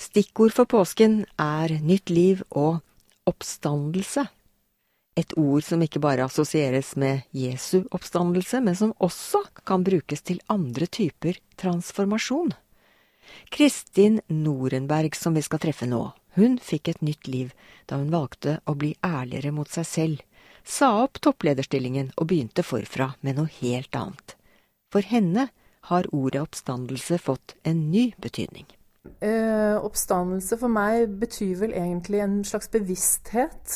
Stikkord for påsken nytt liv og oppstandelse. Et ord som ikke bare assosieres med Jesu oppstandelse, men som også kan brukes til andre typer transformasjon. Kristin Norenberg, som vi skal treffe nå, hun fikk et nytt liv da hun valgte å bli ærligere mot seg selv, sa opp topplederstillingen og begynte forfra med noe helt annet. For henne har ordet oppstandelse fått en ny betydning. Oppstandelse for meg betyr vel egentlig en slags bevissthet.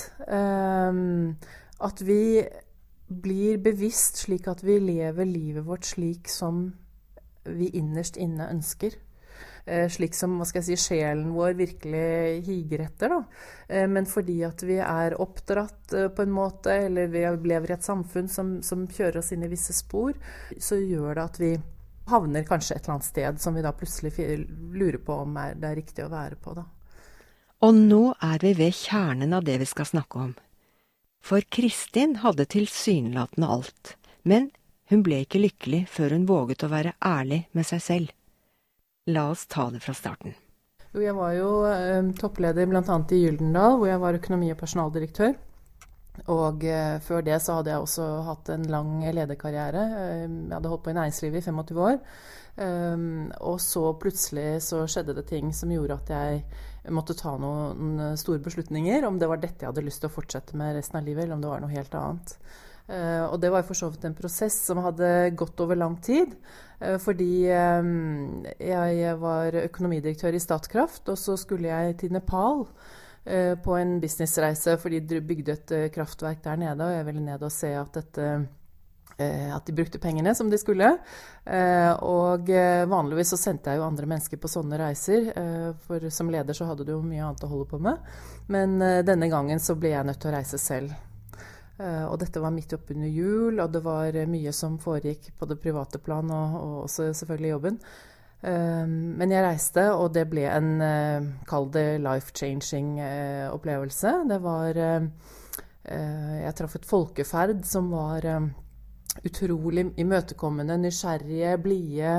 At vi blir bevisst slik at vi lever livet vårt slik som vi innerst inne ønsker. Slik som, sjelen vår virkelig higer etter, da. Men fordi at vi er oppdratt på en måte, eller vi lever i et samfunn som kjører oss inn i visse spor, så gjør det at vi havner kanskje et eller annet sted som vi da plutselig lurer på om det er riktig å være på, da. Og nå vi ved kjernen av det vi skal snakke om. For Kristin hadde tilsynelatende alt, men hun ble ikke lykkelig før hun våget å være ærlig med seg selv. La oss ta det fra starten. Jo, jeg var jo toppleder blant annet i Gyldendal, hvor jeg var økonomi- og personaldirektør. Og før det så hadde jeg også hatt en lang lederkarriere. Jeg hadde holdt på i næringslivet i 25 år. Og så plutselig så skjedde det ting som gjorde at jeg måtte ta noen store beslutninger, om det var dette jeg hadde lyst til å fortsette med resten av livet, eller om det var noe helt annet. Og det var for så vidt en prosess som hadde gått over lang tid, fordi jeg var økonomidirektør i Statkraft, og så skulle jeg til Nepal på en businessreise, fordi de bygde et kraftverk der nede, og jeg ville ned og se at de brukte pengene som de skulle. Og vanligvis så sendte jeg jo andre mennesker på sånne reiser, for som leder så hadde du jo mye annet å holde på med. Men denne gangen så ble jeg nødt til å reise selv. Og dette var midt oppunder jul, og det var mye som foregikk på det private plan, og også selvfølgelig jobben. Men jeg reiste, og det ble en, kall det life-changing opplevelse. Det var, jeg traff et folkeferd som var utrolig imøtekommende, nysgjerrige, blide,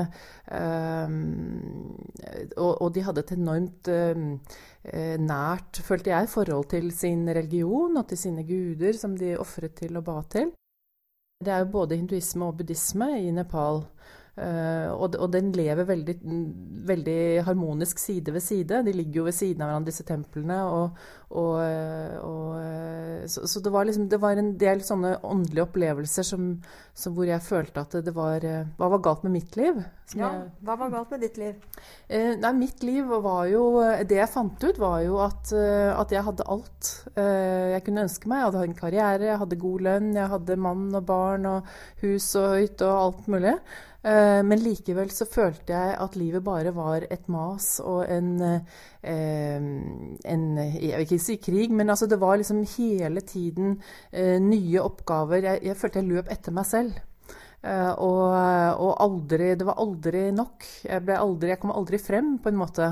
og de hadde et enormt nært, følte jeg, forhold til sin religion og til sine guder som de offret til og ba til. Det jo både hinduisme og buddhisme i Nepal, og den lever veldig harmonisk side ved side. De ligger jo ved siden av hverandre, disse templene, så det var en del sånne åndelige opplevelser hvor jeg følte at hva var galt med mitt liv? Hva var galt med ditt liv? Nei, mitt liv var jo, det jeg fant ut var jo at jeg hadde alt jeg kunne ønske meg. Jeg hadde en karriere, jeg hadde god lønn, jeg hadde mann og barn og hus og hytte og alt mulig. Men likevel så følte jeg at livet bare var et mas og jeg vil ikke si krig, men altså det var liksom hele tiden nye oppgaver. Jeg følte jeg løp etter meg selv. Og det var aldri nok. Jeg kom aldri frem på en måte.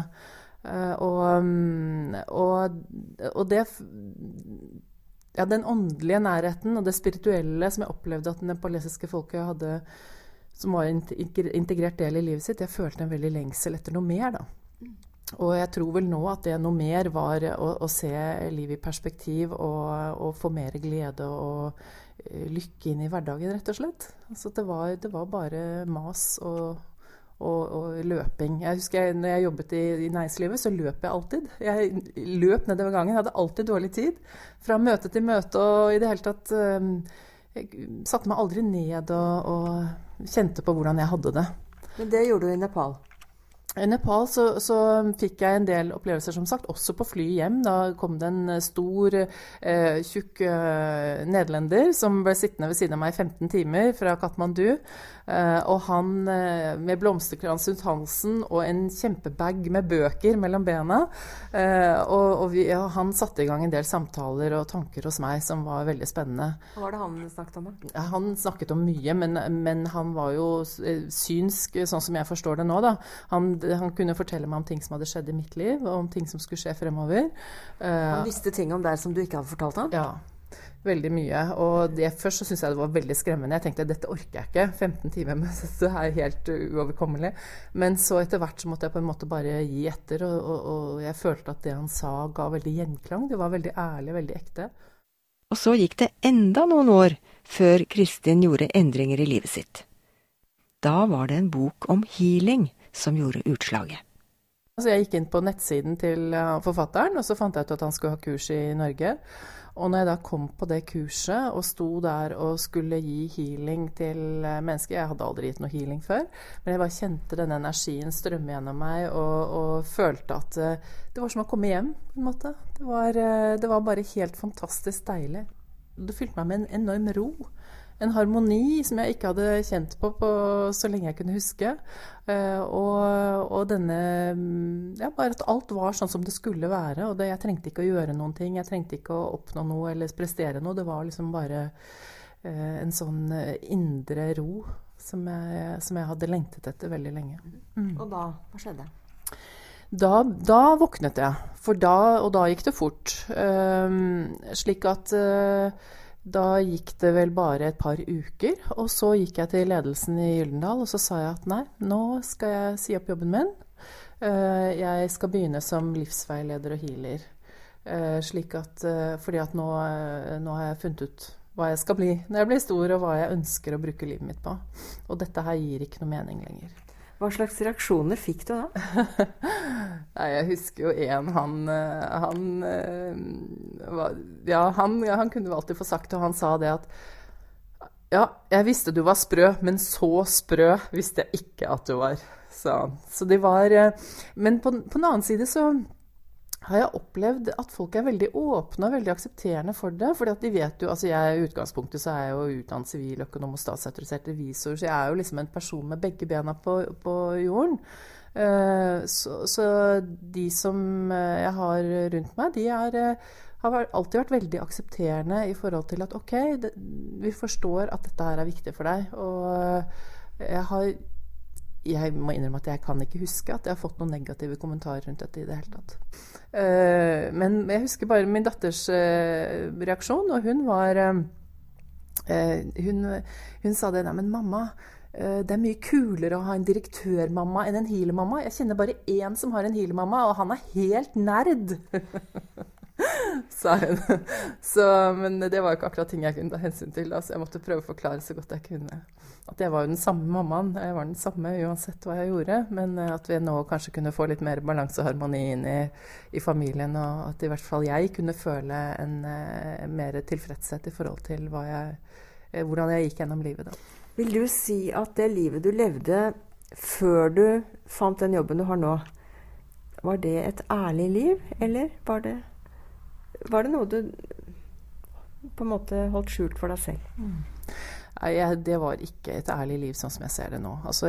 Og det, ja, den åndelige nærheten og det spirituelle som jeg opplevde at det nepalesiske folket hadde, som var en integrert del i livet sitt, jeg følte en veldig lengsel etter noe mer da. Og jeg tror vel nå at det noe mer var å se livet i perspektiv og få mer glede og lykke inn i hverdagen, rett og slett. Altså det var bare mas og løping. Jeg husker når jeg jobbet i næringslivet, så løp jeg alltid. Jeg løp nedover gangen, hadde alltid dårlig tid. Fra møte til møte, og i det hele tatt jeg satte meg aldri ned og kjente på hvordan jeg hadde det. Men det gjorde du i Nepal? I Nepal så fikk jeg en del opplevelser, som sagt, også på fly hjem. Da kom det en stor, tjukk nederlender som ble sittende ved siden av meg i 15 timer fra Kathmandu. Og han med blomsterkrans rundt halsen og en kjempebag med bøker mellom bena. Og han satte i gang en del samtaler og tanker hos meg som var veldig spennende. Hva var det han snakket om? Han snakket om mye, men han var jo synsk, sånn som jeg forstår det nå da. Han kunne fortelle meg om ting som hadde skjedd i mitt liv, og om ting som skulle skje fremover. Han visste ting om deg som du ikke hadde fortalt ham? Ja. veldig mye. Og først så syntes jeg det var veldig skremmende. Jeg tenkte, dette orker jeg ikke. 15 timer med det er helt uoverkommelig. Men så etter hvert så måtte jeg på en måte bare gi etter, og jeg følte at det han sa ga veldig gjenklang. Det var veldig ærlig, veldig ekte. Og så gikk det enda noen år før Kristin gjorde endringer i livet sitt. Da var det en bok om healing som gjorde utslaget. Altså jeg gikk inn på nettsiden til forfatteren, og så fant jeg ut at han skulle ha kurs i Norge. Og når jeg da kom på det kurset og sto der og skulle gi healing til mennesker, jeg hadde aldri gitt noe healing før, men jeg bare kjente denne energien strømme gjennom meg og følte at det var som å komme hjem på en måte. Det var bare helt fantastisk deilig. Det fylte meg med en enorm ro. En harmoni som jeg ikke hadde kjent på så lenge jeg kunne huske. Og denne, ja, bare at alt var sånn som det skulle være. Og jeg trengte ikke å gjøre noen ting, jeg trengte ikke å oppnå noe eller prestere noe. Det var liksom bare en sånn indre ro som jeg hadde lengtet etter veldig lenge. Og da, hva skjedde? Da våknet jeg, og da gikk det fort. Slik at da gikk det vel bare et par uker, og så gikk jeg til ledelsen i Gyldendal, og så sa jeg at nei, nå skal jeg si opp jobben min. Jeg skal begynne som livsveileder og healer. Fordi at nå har jeg funnet ut hva jeg skal bli når jeg blir stor, og hva jeg ønsker å bruke livet mitt på. Og dette her gir ikke noe mening lenger. Hva slags reaksjoner fikk du da? Nei, jeg husker jo han kunne jo alltid få sagt det, og han sa det at ja, jeg visste du var sprø, men så sprø visste jeg ikke at du var, sa han. Så det var, men på den annen side så har jeg opplevd at folk er veldig åpne og veldig aksepterende for det, fordi at de vet jo, altså i utgangspunktet så er jeg jo utdannet siviløkonom og statsautorisert revisor, så jeg er jo liksom en person med begge bena på jorden. Så de som jeg har rundt meg, de har alltid vært veldig aksepterende i forhold til at ok, vi forstår at dette her er viktig for deg, og jeg må innrømme at jeg kan ikke huske at jeg har fått noen negative kommentarer rundt dette i det hele tatt. Men jeg husker bare min datters reaksjon, og hun var hun sa det, nei, men mamma, det er mye kulere å ha en direktørmamma enn en healermamma. Jeg kjenner bare en som har en healermamma, og han er helt nerd. Sa hun. Men det var jo ikke akkurat ting jeg kunne ta hensyn til, så jeg måtte prøve å forklare så godt jeg kunne. At jeg var jo den samme mammaen, jeg var den samme uansett hva jeg gjorde, men at vi nå kanskje kunne få litt mer balanse og harmoni inn i familien, og at i hvert fall jeg kunne føle en mer tilfredshet i forhold til hvordan jeg gikk gjennom livet da. Vil du si at det livet du levde før du fant den jobben du har nå, var det et ærlig liv, eller var det noe du på en måte holdt skjult for deg selv? Nei, det var ikke et ærlig liv sånn som jeg ser det nå. Altså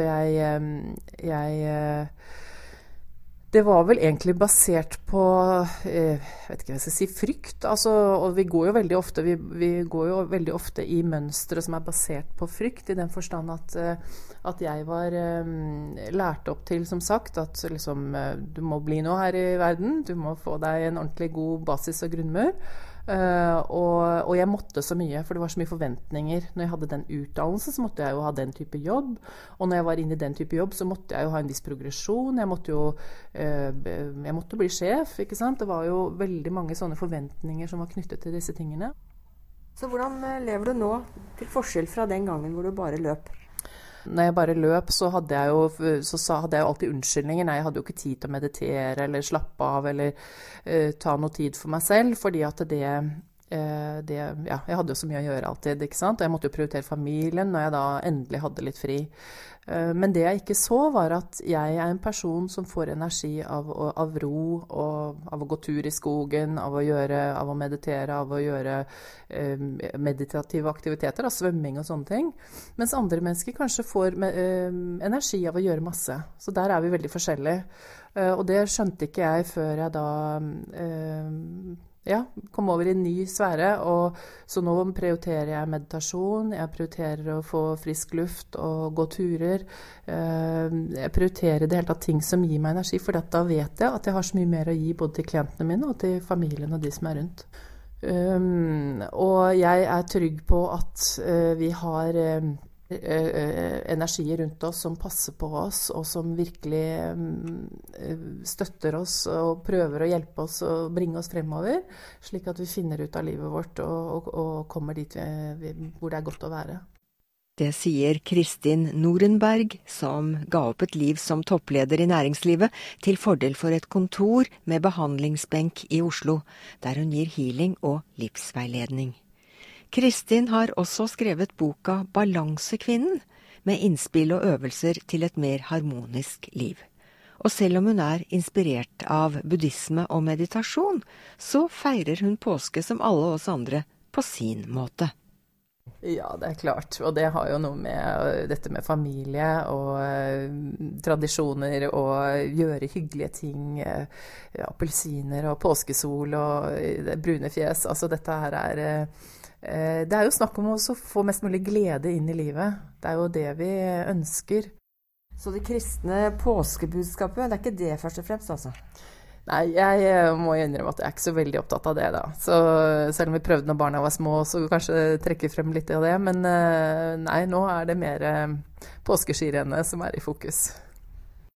det var vel egentlig basert på, jeg vet ikke hva jeg skal si, frykt. Altså, og vi går jo veldig ofte i mønstre som er basert på frykt, i den forstand at jeg var lært opp til, som sagt, at liksom, du må bli noe her i verden, du må få deg en ordentlig god basis og grunnmur. Og jeg måtte så mye, for det var så mye forventninger. Når jeg hadde den utdannelsen, så måtte jeg jo ha den type jobb, og når jeg var inne i den type jobb, så måtte jeg jo ha en viss progresjon, jeg måtte bli sjef, ikke sant? Det var jo veldig mange sånne forventninger som var knyttet til disse tingene. Så hvordan lever du nå, til forskjell fra den gangen hvor du bare løp? Når jeg bare løp, så hadde jeg jo alltid unnskyldninger. Nei, jeg hadde jo ikke tid til å meditere, eller slappe av, eller ta noe tid for meg selv, fordi at jeg hadde jo så mye å gjøre alltid, ikke sant? Og jeg måtte jo prioritere familien når jeg da endelig hadde litt fri. Men det jeg ikke så var at jeg er en person som får energi av ro, og av å gå tur i skogen, av å meditere, av å gjøre meditative aktiviteter, svømming og sånne ting. Mens andre mennesker kanskje får energi av å gjøre masse. Så der er vi veldig forskjellige. Og det skjønte ikke jeg før jeg da kom over i en ny sfære, og så nå prioriterer jeg meditasjon, jeg prioriterer å få frisk luft og gå turer, jeg prioriterer det hele tatt ting som gir meg energi, for da vet jeg at jeg har så mye mer å gi både til klientene mine og til familien og de som er rundt. Og jeg er trygg på at vi har energier rundt oss som passer på oss, og som virkelig støtter oss og prøver å hjelpe oss og bringe oss fremover, slik at vi finner ut av livet vårt og kommer dit hvor det er godt å være. Det sier Kristin Norenberg, som ga opp et liv som toppleder i næringslivet til fordel for et kontor med behandlingsbenk i Oslo, der hun gir healing og livsveiledning. Kristin har også skrevet boka Balansekvinnen, med innspill og øvelser til et mer harmonisk liv. Og selv om hun er inspirert av buddhisme og meditasjon, så feirer hun påske som alle oss andre på sin måte. Ja, det er klart. Og det har jo noe med dette med familie og tradisjoner og gjøre hyggelige ting, appelsiner og påskesol og brune fjes. Altså dette her det er jo snakk om å få mest mulig glede inn i livet. Det er jo det vi ønsker. Så det kristne påskebudskapet, det er ikke det først og fremst, altså? Nei, jeg må innrømme at jeg er ikke så veldig opptatt av det da. Så selv om vi prøvde når barna var små, så kanskje trekke frem litt av det. Men nei, nå er det mer påskeskirennet som er i fokus.